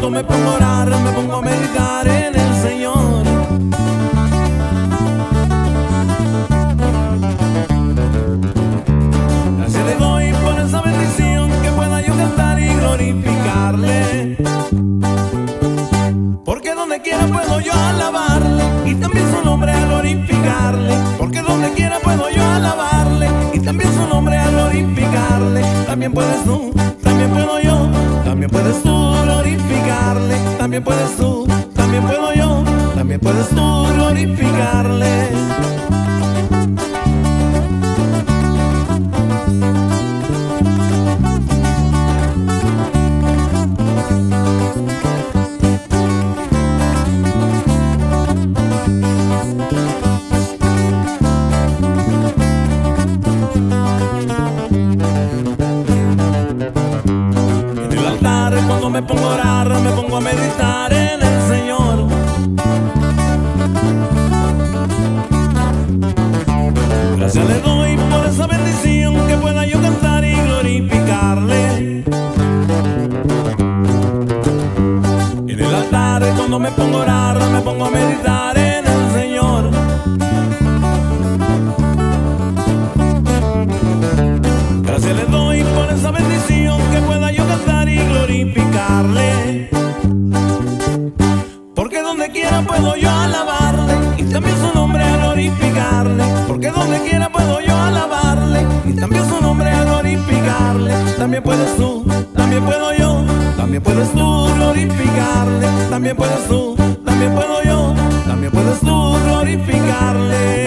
cuando me pongo a orar, me pongo a meditar en el Señor. Gracias le doy por esa bendición, que pueda yo cantar y glorificarle. Porque donde quiera puedo yo alabarle y también su nombre a glorificarle. Porque donde quiera puedo yo alabarle y también su nombre a glorificarle. También puedes tú, también puedo yo, también puedes tú glorificarle. También puedes tú, también puedo yo, también puedes tú glorificarle. Cuando me pongo a orar, me pongo a meditar en el Señor. Gracias le doy por esa bendición, que pueda yo cantar y glorificarle. En el altar, cuando me pongo a orar, me pongo a meditar en el Señor. Gracias le doy por esa bendición, que pueda yo cantar y glorificarle. Porque donde quiera puedo yo alabarle y también su nombre a glorificarle. Porque donde quiera puedo yo alabarle y también su nombre a glorificarle. También puedes tú, también puedo yo, también puedes tú glorificarle. También puedes tú, también puedo yo, también puedes tú glorificarle.